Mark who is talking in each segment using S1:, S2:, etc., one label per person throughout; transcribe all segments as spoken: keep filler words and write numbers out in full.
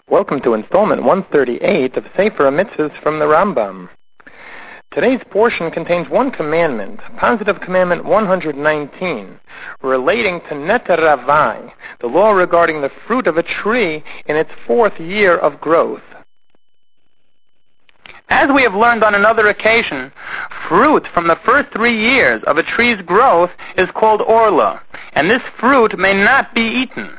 S1: Welcome to installment one thirty-eight of Sefer HaMitzvahs from the Rambam. Today's portion contains one commandment, positive commandment one hundred nineteen, relating to Neter Ravai, the law regarding the fruit of a tree in its fourth year of growth.
S2: As we have learned on another occasion, fruit from the first three years of a tree's growth is called orla, and this fruit may not be eaten.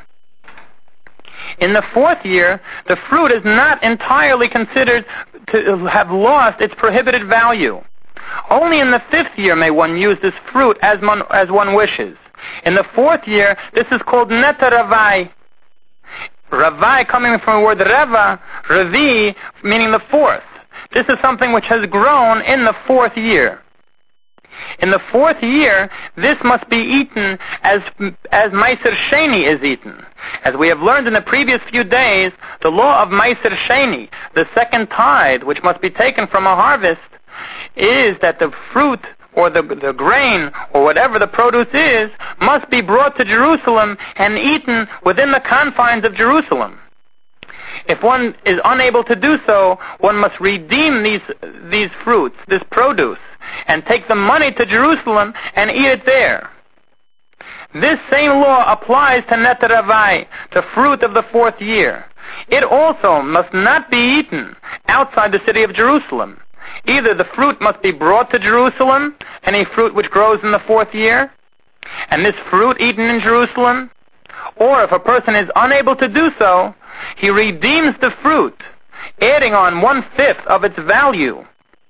S2: In the fourth year, the fruit is not entirely considered to have lost its prohibited value. Only in the fifth year may one use this fruit as one, as one wishes. In the fourth year, this is called Neter Ravai. Ravai coming from the word Reva, Revi, meaning the fourth. This is something which has grown in the fourth year. In the fourth year, this must be eaten as as Meiser Sheni is eaten. As we have learned in the previous few days, the law of Meiser Sheni, the second tithe, which must be taken from a harvest, is that the fruit or the, the grain or whatever the produce is must be brought to Jerusalem and eaten within the confines of Jerusalem. If one is unable to do so, one must redeem these these fruits, this produce, and take the money to Jerusalem and eat it there. This same law applies to Neter Ravai, the fruit of the fourth year. It also must not be eaten outside the city of Jerusalem. Either the fruit must be brought to Jerusalem, any fruit which grows in the fourth year, and this fruit eaten in Jerusalem, or if a person is unable to do so, he redeems the fruit, adding on one-fifth of its value,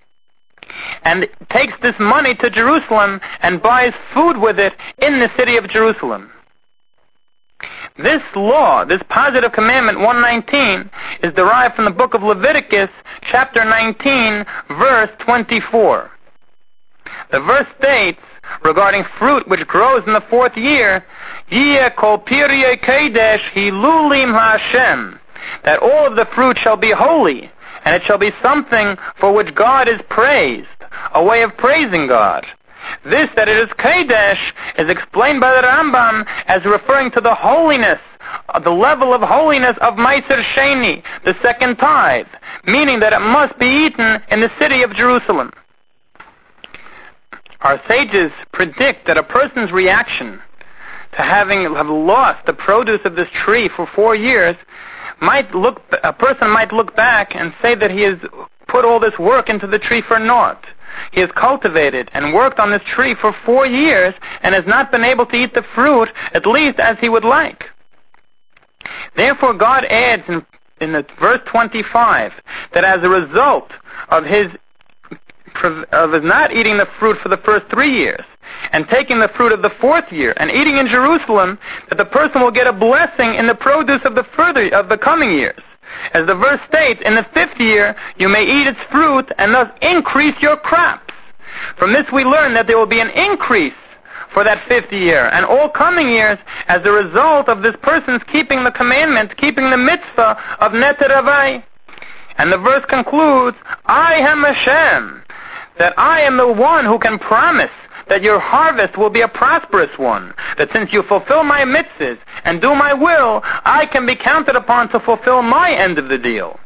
S2: and takes this money to Jerusalem and buys food with it in the city of Jerusalem. This law, this positive commandment one nineteen, is derived from the book of Leviticus, chapter nineteen, verse twenty-four. The verse states, regarding fruit which grows in the fourth year, Yeh kol pirye kodesh hilulim ha'Hashem, that all of the fruit shall be holy, and it shall be something for which God is praised, a way of praising God. This, that it is kodesh, is explained by the Rambam as referring to the holiness, the level of holiness of Meiser Sheni, the second tithe, meaning that it must be eaten in the city of Jerusalem. Our sages predict that a person's reaction to having have lost the produce of this tree for four years might look, a person might look back and say that he has put all this work into the tree for naught. He has cultivated and worked on this tree for four years and has not been able to eat the fruit, at least as he would like. Therefore, God adds in, in the verse twenty-five that as a result of his of his not eating the fruit for the first three years, and taking the fruit of the fourth year, and eating in Jerusalem, that the person will get a blessing in the produce of the further of the coming years. As the verse states, in the fifth year you may eat its fruit, and thus increase your crops. From this we learn that there will be an increase for that fifth year, and all coming years, as a result of this person's keeping the commandment, keeping the mitzvah of Neter Ravai. And the verse concludes, I am Hashem, that I am the one who can promise that your harvest will be a prosperous one, that since you fulfill my mitzvahs and do my will, I can be counted upon to fulfill my end of the deal.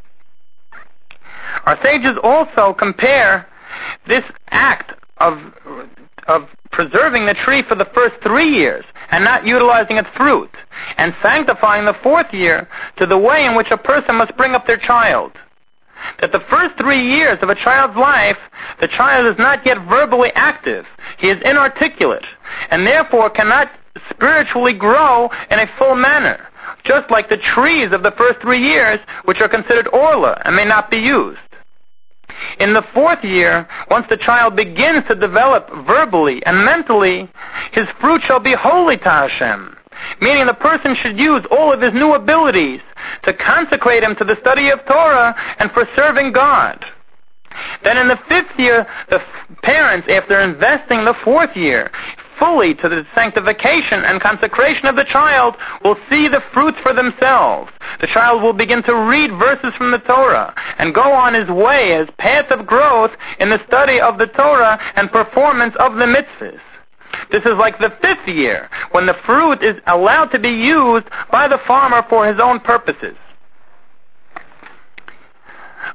S2: Our sages also compare this act of, of preserving the tree for the first three years and not utilizing its fruit, and sanctifying the fourth year, to the way in which a person must bring up their child. That the first three years of a child's life, the child is not yet verbally active. He is inarticulate, and therefore cannot spiritually grow in a full manner, just like the trees of the first three years, which are considered orla and may not be used. In the fourth year, once the child begins to develop verbally and mentally, his fruit shall be holy to Hashem, meaning the person should use all of his new abilities to consecrate him to the study of Torah and for serving God. Then in the fifth year, the parents, after investing the fourth year fully to the sanctification and consecration of the child, will see the fruits for themselves. The child will begin to read verses from the Torah and go on his way, his path of growth in the study of the Torah and performance of the mitzvahs. This is like the fifth year, when the fruit is allowed to be used by the farmer for his own purposes.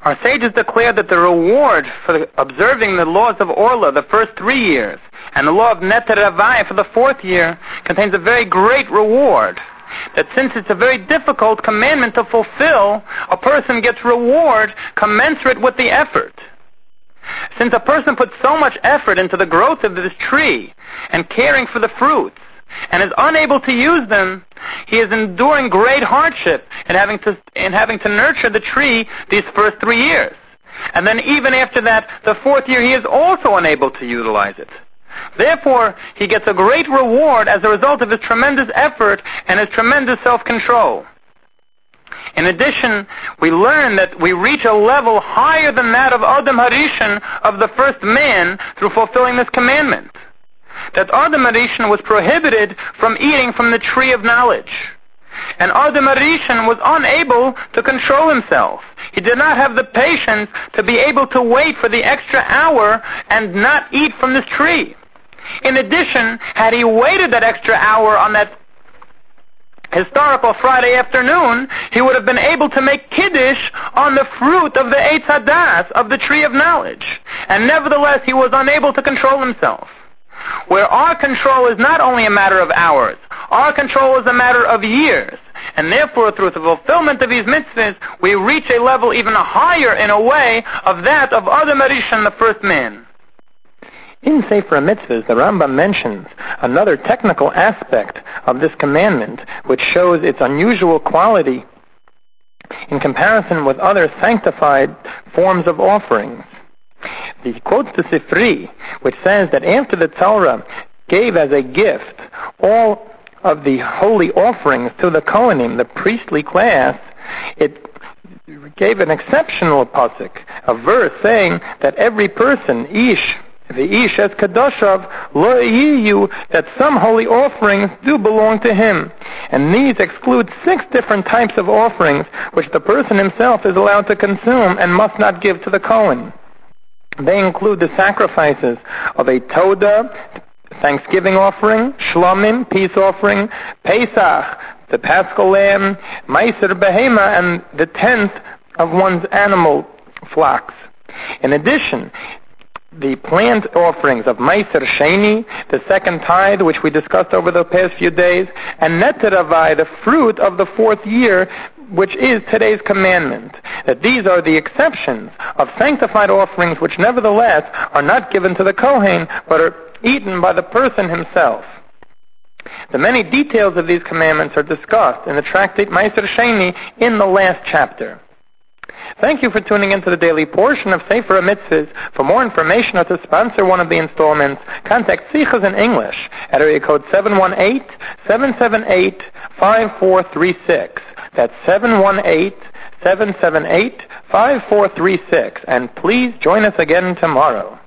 S2: Our sages declare that the reward for observing the laws of Orla the first three years and the law of Neter Ravai for the fourth year contains a very great reward. That since it's a very difficult commandment to fulfill, a person gets reward commensurate with the effort. Since a person puts so much effort into the growth of this tree and caring for the fruits, and is unable to use them, he is enduring great hardship in having to in having to nurture the tree these first three years. And then even after that, the fourth year, he is also unable to utilize it. Therefore, he gets a great reward as a result of his tremendous effort and his tremendous self-control. In addition, we learn that we reach a level higher than that of Adam Harishon, of the first man, through fulfilling this commandment. That Adam Harishon was prohibited from eating from the tree of knowledge. And Adam Harishon was unable to control himself. He did not have the patience to be able to wait for the extra hour and not eat from this tree. In addition, had he waited that extra hour on that historical Friday afternoon, he would have been able to make Kiddush on the fruit of the Eitz Hadas, of the tree of knowledge. And nevertheless, he was unable to control himself. Where our control is not only a matter of hours, our control is a matter of years. And therefore, through the fulfillment of these mitzvahs, we reach a level even higher, in a way, of that of Adam Harishon, the first man.
S1: In Sefer Mitzvahs, the Rambam mentions another technical aspect of this commandment, which shows its unusual quality in comparison with other sanctified forms of offerings. He quotes the Sifri, which says that after the Torah gave as a gift all of the holy offerings to the Kohanim, the priestly class, it gave an exceptional pasuk, a verse saying that every person, Ish, the Ish as Kadoshav, Lo Yiyu, that some holy offerings do belong to him. And these exclude six different types of offerings which the person himself is allowed to consume and must not give to the Kohen. They include the sacrifices of a Todah, Thanksgiving offering, Shlomim, peace offering, Pesach, the Paschal lamb, Meiser Behema, and the tenth of one's animal flocks. In addition, the plant offerings of Meiser Sheni, the second tithe, which we discussed over the past few days, and Neter Ravai, the fruit of the fourth year, which is today's commandment. That these are the exceptions of sanctified offerings which nevertheless are not given to the Kohen, but are eaten by the person himself. The many details of these commandments are discussed in the tractate Meiser Sheni in the last chapter. Thank you for tuning into the daily portion of Sefer HaMitzvahs. For more information or to sponsor one of the installments, contact Sichas in English at area code seven one eight, seven seven eight, five four three six. That's seven one eight, seven seven eight, five four three six. And please join us again tomorrow.